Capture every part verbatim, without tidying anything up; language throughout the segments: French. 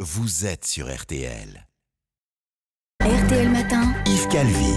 vous êtes sur R T L. R T L Matin, Yves Calvi.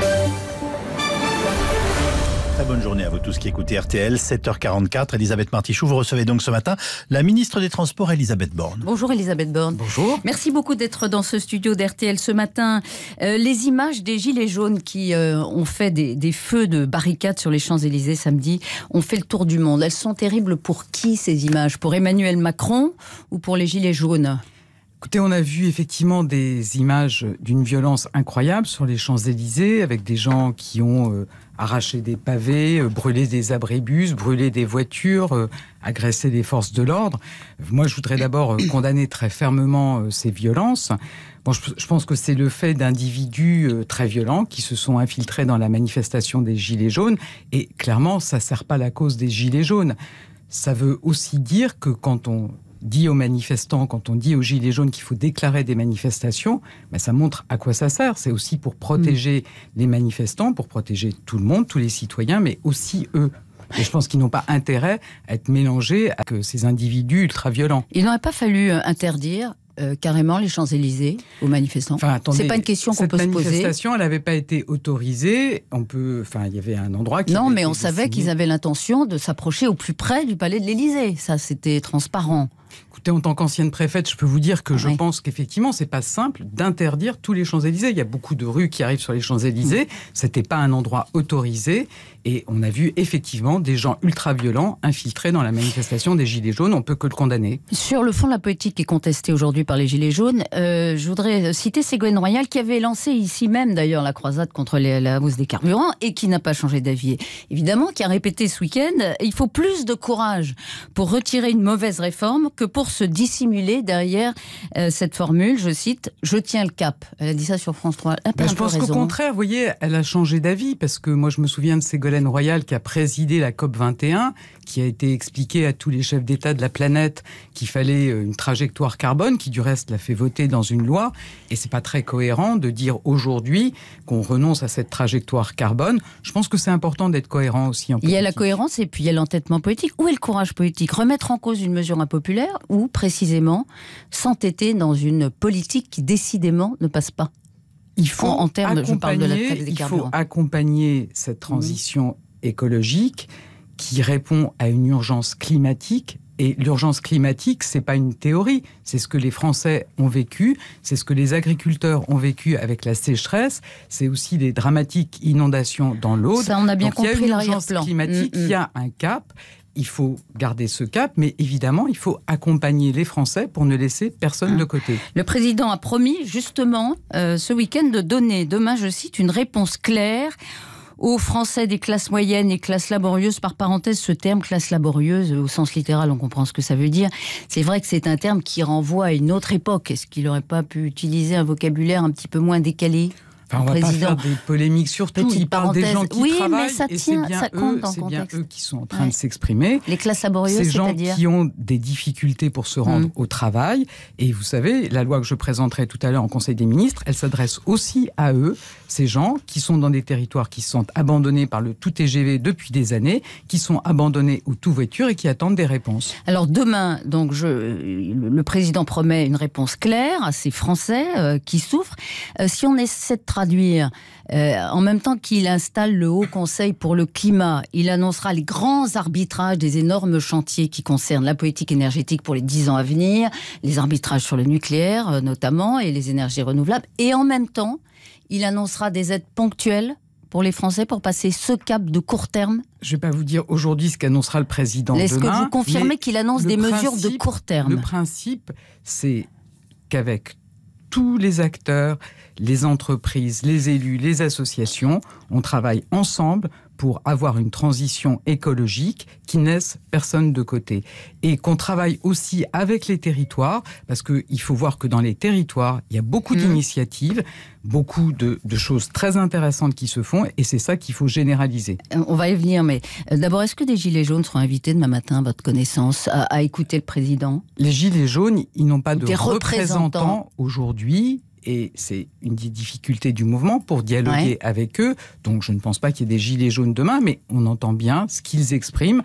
Très bonne journée à vous tous qui écoutez R T L, sept heures quarante-quatre. Elisabeth Martichoux, vous recevez donc ce matin la ministre des Transports, Elisabeth Borne. Bonjour Elisabeth Borne. Bonjour. Merci beaucoup d'être dans ce studio d'R T L ce matin. Euh, les images des gilets jaunes qui euh, ont fait des, des feux de barricades sur les Champs-Élysées samedi ont fait le tour du monde. Elles sont terribles pour qui ces images ? Pour Emmanuel Macron ou pour les gilets jaunes ? Écoutez, on a vu effectivement des images d'une violence incroyable sur les Champs-Élysées, avec des gens qui ont euh, arraché des pavés, euh, brûlé des abribus, brûlé des voitures, euh, agressé des forces de l'ordre. Moi, je voudrais d'abord euh, condamner très fermement euh, ces violences. Bon, je, je pense que c'est le fait d'individus euh, très violents qui se sont infiltrés dans la manifestation des Gilets jaunes. Et clairement, ça ne sert pas la cause des Gilets jaunes. Ça veut aussi dire que quand on dit aux manifestants, quand on dit aux Gilets jaunes qu'il faut déclarer des manifestations, ben ça montre à quoi ça sert. C'est aussi pour protéger mmh. les manifestants, pour protéger tout le monde, tous les citoyens, mais aussi eux. Et je pense qu'ils n'ont pas intérêt à être mélangés avec ces individus ultra-violents. Il n'aurait pas fallu interdire Euh, carrément les Champs-Élysées aux manifestants. Enfin, attendez, c'est pas une question qu'on peut se poser. Cette manifestation, elle n'avait pas été autorisée. On peut, enfin, il y avait un endroit qui. Non, mais on défini. savait qu'ils avaient l'intention de s'approcher au plus près du palais de l'Élysée. Ça, c'était transparent. Écoutez, en tant qu'ancienne préfète, je peux vous dire que ah, je oui. pense qu'effectivement, c'est pas simple d'interdire tous les Champs-Élysées. Il y a beaucoup de rues qui arrivent sur les Champs-Élysées. Mmh. C'était pas un endroit autorisé. Et on a vu effectivement des gens ultra-violents infiltrés dans la manifestation des Gilets jaunes. On peut que le condamner. Sur le fond, la politique qui est contestée aujourd'hui par les Gilets jaunes, euh, je voudrais citer Ségolène Royal qui avait lancé ici même d'ailleurs la croisade contre les, la hausse des carburants et qui n'a pas changé d'avis. Évidemment, qui a répété ce week-end, il faut plus de courage pour retirer une mauvaise réforme que pour se dissimuler derrière euh, cette formule, je cite, « Je tiens le cap ». Elle a dit ça sur France trois. Elle a ben, un je peu pense raison. qu'au contraire, vous voyez, elle a changé d'avis parce que moi je me souviens de Ségolène Royal qui a présidé la COP vingt et un, qui a été expliqué à tous les chefs d'État de la planète qu'il fallait une trajectoire carbone, qui du reste l'a fait voter dans une loi. Et c'est pas très cohérent de dire aujourd'hui qu'on renonce à cette trajectoire carbone. Je pense que c'est important d'être cohérent aussi en politique. Il y a la cohérence et puis il y a l'entêtement politique. Où est le courage politique ? Remettre en cause une mesure impopulaire ou précisément s'entêter dans une politique qui décidément ne passe pas ? Il faut en, en termes, je parle de la taxe des il carburants. faut accompagner cette transition mmh. écologique qui répond à une urgence climatique. Et l'urgence climatique, c'est pas une théorie, c'est ce que les Français ont vécu, c'est ce que les agriculteurs ont vécu avec la sécheresse, c'est aussi des dramatiques inondations dans l'Aude. Ça, on a bien Donc, compris il y a une l'arrière-plan. urgence climatique, mmh, mmh. il y a un cap. Il faut garder ce cap, mais évidemment, il faut accompagner les Français pour ne laisser personne de côté. Le président a promis, justement, euh, ce week-end, de donner, demain, je cite, une réponse claire aux Français des classes moyennes et classes laborieuses. Par parenthèse, ce terme, classe laborieuse, au sens littéral, on comprend ce que ça veut dire. C'est vrai que c'est un terme qui renvoie à une autre époque. Est-ce qu'il n'aurait pas pu utiliser un vocabulaire un petit peu moins décalé ? Enfin, on ne va pas faire des polémiques sur tout. Il parle des gens qui oui, travaillent mais ça et tient, c'est bien, ça compte eux, dans c'est le bien contexte. eux qui sont en train ouais. de s'exprimer. Les classes laborieuses, Ces gens c'est-à-dire qui ont des difficultés pour se rendre mmh. au travail. Et vous savez, la loi que je présenterai tout à l'heure en Conseil des ministres, elle s'adresse aussi à eux, ces gens qui sont dans des territoires qui sont abandonnés par le tout T G V depuis des années, qui sont abandonnés au tout voiture et qui attendent des réponses. Alors demain, donc je, le président promet une réponse claire à ces Français euh, qui souffrent. Euh, si on essaie de traduire, euh, en même temps qu'il installe le Haut Conseil pour le climat, il annoncera les grands arbitrages des énormes chantiers qui concernent la politique énergétique pour les dix ans à venir, les arbitrages sur le nucléaire euh, notamment et les énergies renouvelables. Et en même temps, il annoncera des aides ponctuelles pour les Français pour passer ce cap de court terme. Je ne vais pas vous dire aujourd'hui ce qu'annoncera le président Est-ce demain. Est-ce que vous confirmez qu'il annonce des principe, mesures de court terme ? Le principe, c'est qu'avec tous les acteurs, les entreprises, les élus, les associations, on travaille ensemble pour avoir une transition écologique qui ne laisse personne de côté. Et qu'on travaille aussi avec les territoires, parce qu'il faut voir que dans les territoires, il y a beaucoup mmh. d'initiatives, beaucoup de, de choses très intéressantes qui se font, et c'est ça qu'il faut généraliser. On va y venir, mais d'abord, est-ce que des Gilets jaunes seront invités demain matin, à votre connaissance, à, à écouter le président ? Les Gilets jaunes, ils n'ont pas de des représentants, représentants aujourd'hui. Et c'est une des difficultés du mouvement pour dialoguer ouais. avec eux. Donc je ne pense pas qu'il y ait des gilets jaunes demain, mais on entend bien ce qu'ils expriment.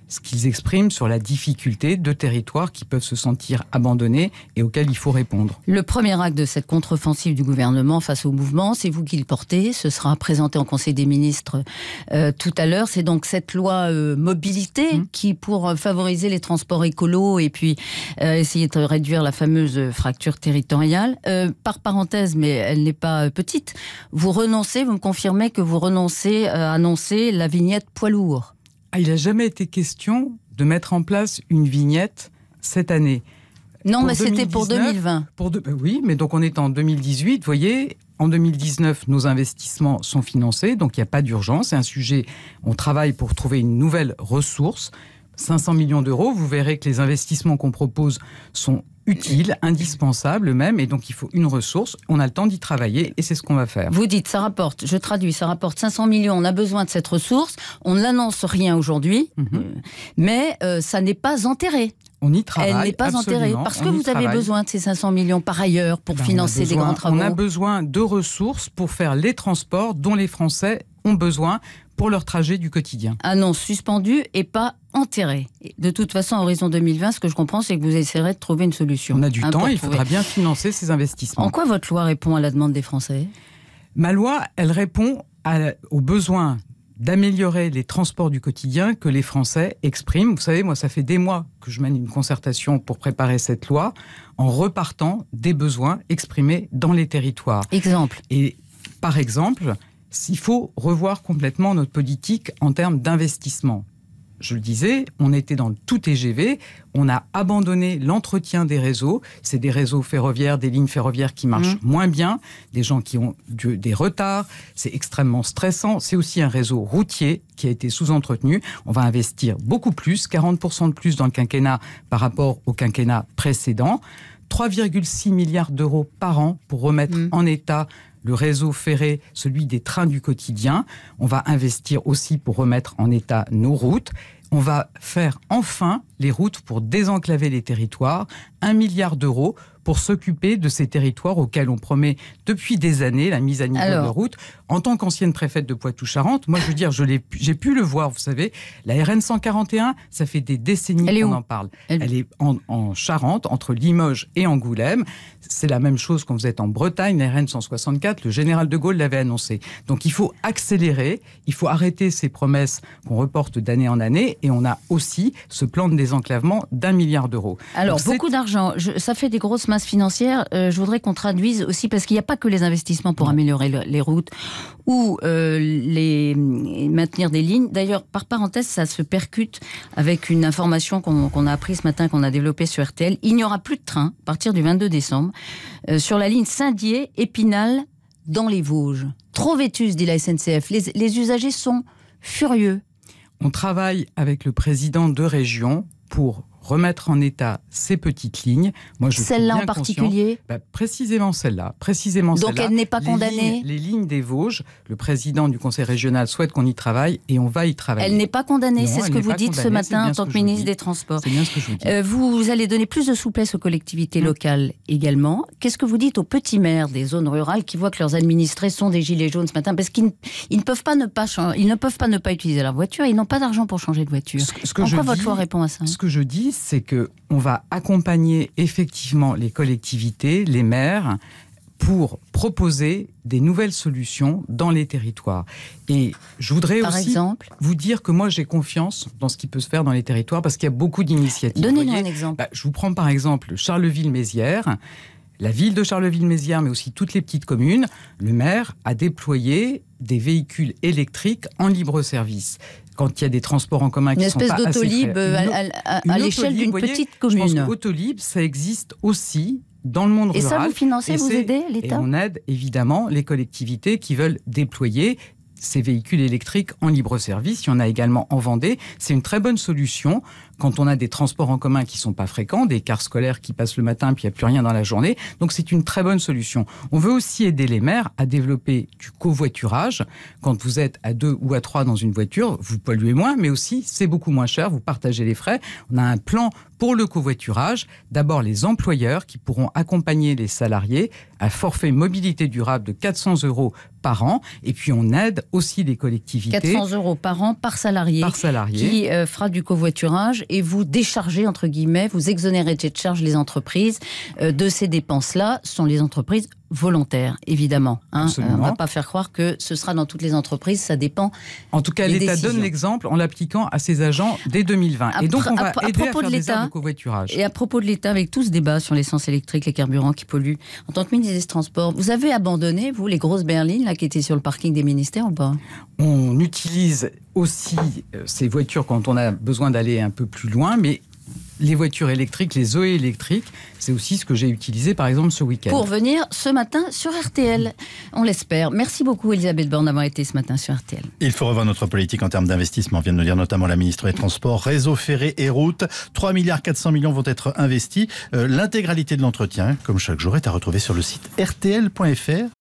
ce qu'ils expriment sur la difficulté de territoires qui peuvent se sentir abandonnés et auxquels il faut répondre. Le premier acte de cette contre-offensive du gouvernement face au mouvement, c'est vous qui le portez. Ce sera présenté en Conseil des ministres euh, tout à l'heure. C'est donc cette loi euh, mobilité mmh. qui, pour favoriser les transports écolos et puis euh, essayer de réduire la fameuse fracture territoriale. Euh, par parenthèse, mais elle n'est pas petite, vous renoncez, vous me confirmez que vous renoncez à annoncer la vignette poids lourd. Ah, il n'a jamais été question de mettre en place une vignette cette année. Non, pour mais c'était pour deux mille vingt. Pour de, oui, mais donc on est en deux mille dix-huit, vous voyez, en deux mille dix-neuf, nos investissements sont financés, donc il n'y a pas d'urgence. C'est un sujet, on travaille pour trouver une nouvelle ressource. cinq cents millions d'euros, vous verrez que les investissements qu'on propose sont utiles, indispensables même, et donc il faut une ressource, on a le temps d'y travailler, et c'est ce qu'on va faire. Vous dites, ça rapporte, je traduis, ça rapporte cinq cents millions, on a besoin de cette ressource, on n'annonce rien aujourd'hui, mm-hmm. euh, mais euh, ça n'est pas enterré. On y travaille, Elle n'est pas enterrée, parce que vous travaille. avez besoin de ces cinq cents millions par ailleurs pour ben, financer besoin, des grands travaux. On a besoin de ressources pour faire les transports dont les Français ont besoin pour leur trajet du quotidien. Annonce suspendue et pas enterrée. De toute façon, à horizon deux mille vingt, ce que je comprends, c'est que vous essaierez de trouver une solution. On a du hein, temps, il trouver. faudra bien financer ces investissements. En quoi votre loi répond à la demande des Français ? Ma loi, elle répond à, aux besoins d'améliorer les transports du quotidien que les Français expriment. Vous savez, moi, ça fait des mois que je mène une concertation pour préparer cette loi, en repartant des besoins exprimés dans les territoires. Exemple. Et par exemple, il faut revoir complètement notre politique en termes d'investissement. Je le disais, on était dans le tout T G V, on a abandonné l'entretien des réseaux. C'est des réseaux ferroviaires, des lignes ferroviaires qui marchent mmh. moins bien, des gens qui ont du, des retards, c'est extrêmement stressant. C'est aussi un réseau routier qui a été sous-entretenu. On va investir beaucoup plus, quarante pour cent de plus dans le quinquennat par rapport au quinquennat précédent. trois virgule six milliards d'euros par an pour remettre mmh. en état le réseau ferré, celui des trains du quotidien. On va investir aussi pour remettre en état nos routes. On va faire enfin les routes pour désenclaver les territoires. Un milliard d'euros pour s'occuper de ces territoires auxquels on promet depuis des années la mise à niveau Alors... de routes. En tant qu'ancienne préfète de Poitou-Charentes, moi je veux dire, je l'ai, j'ai pu le voir, vous savez, la R N cent quarante et un, ça fait des décennies qu'on en parle. Elle, Elle est en, en Charente, entre Limoges et Angoulême. C'est la même chose quand vous êtes en Bretagne, la R N cent soixante-quatre, le général de Gaulle l'avait annoncé. Donc il faut accélérer, il faut arrêter ces promesses qu'on reporte d'année en année, et on a aussi ce plan de désenclavement d'un milliard d'euros. Alors, Donc, beaucoup c'est... d'argent, je, ça fait des grosses masses financières. Euh, je voudrais qu'on traduise aussi, parce qu'il n'y a pas que les investissements pour améliorer le, les routes ou euh, les, maintenir des lignes. D'ailleurs, par parenthèse, ça se percute avec une information qu'on, qu'on a apprise ce matin, qu'on a développée sur R T L. Il n'y aura plus de train à partir du vingt-deux décembre euh, sur la ligne Saint-Dié-Épinal dans les Vosges. Trop vétuste, dit la S N C F. Les, les usagers sont furieux. On travaille avec le président de région pour remettre en état ces petites lignes. Moi, je celle-là suis bien en particulier bah, précisément celle-là. Précisément Donc celle-là. elle n'est pas les condamnée lignes, Les lignes des Vosges, le président du conseil régional souhaite qu'on y travaille et on va y travailler. Elle n'est pas condamnée, non, c'est ce que vous dites ce matin en tant que ministre des Transports. C'est bien ce que je vous dis. Euh, vous, vous allez donner plus de souplesse aux collectivités mmh. locales également. Qu'est-ce que vous dites aux petits maires des zones rurales qui voient que leurs administrés sont des gilets jaunes ce matin parce qu'ils ils ne peuvent pas ne pas changer, ils ne peuvent pas ne pas utiliser leur voiture, ils n'ont pas d'argent pour changer de voiture. Ce, ce que en quoi votre loi répond à ça? Ce que je dis, c'est que on va accompagner effectivement les collectivités, les maires, pour proposer des nouvelles solutions dans les territoires. Et je voudrais Par aussi exemple vous dire que moi j'ai confiance dans ce qui peut se faire dans les territoires parce qu'il y a beaucoup d'initiatives. Donnez-nous un exemple. Bah, je vous prends par exemple Charleville-Mézières. La ville de Charleville-Mézières, mais aussi toutes les petites communes, le maire a déployé des véhicules électriques en libre service. Quand il y a des transports en commun qui ne sont pas assez... Une espèce d'autolib à, à, à l'échelle d'une voyez, petite commune. Je pense qu'Autolib, ça existe aussi dans le monde et rural. Et ça, vous financez, vous aidez l'État? Et on aide évidemment les collectivités qui veulent déployer ces véhicules électriques en libre service. Il y en a également en Vendée. C'est une très bonne solution quand on a des transports en commun qui sont pas fréquents, des cars scolaires qui passent le matin puis il n'y a plus rien dans la journée. Donc c'est une très bonne solution. On veut aussi aider les maires à développer du covoiturage. Quand vous êtes à deux ou à trois dans une voiture, vous polluez moins, mais aussi c'est beaucoup moins cher, vous partagez les frais. On a un plan pour le covoiturage. D'abord les employeurs qui pourront accompagner les salariés à forfait mobilité durable de quatre cents euros par an. Et puis on aide aussi les collectivités. quatre cents euros par an par salarié. Par salarié. Qui euh, fera du covoiturage et vous déchargez, entre guillemets, vous exonérez de charge les entreprises euh, de ces dépenses-là. Ce sont les entreprises volontaires, évidemment. Hein. Euh, on ne va pas faire croire que ce sera dans toutes les entreprises, ça dépend. En tout cas, l'État décisions. donne l'exemple en l'appliquant à ses agents dès deux mille vingt. À et donc on va à, à aider à propos faire de des aires l'État, de covoiturage. Et à propos de l'État, avec tout ce débat sur l'essence électrique, les carburants qui polluent, en tant que ministre des Transports, vous avez abandonné, vous, les grosses berlines là, qui étaient sur le parking des ministères ou pas? On utilise aussi euh, ces voitures quand on a besoin d'aller un peu plus loin, mais les voitures électriques, les Zoé électriques, c'est aussi ce que j'ai utilisé par exemple ce week-end. Pour venir ce matin sur R T L, on l'espère. Merci beaucoup Elisabeth Borne d'avoir été ce matin sur R T L. Il faut revoir notre politique en termes d'investissement, vient de nous dire notamment la ministre des Transports. Réseau ferré et routes, trois milliards quatre cents millions vont être investis. Euh, l'intégralité de l'entretien, comme chaque jour, est à retrouver sur le site r t l point f r.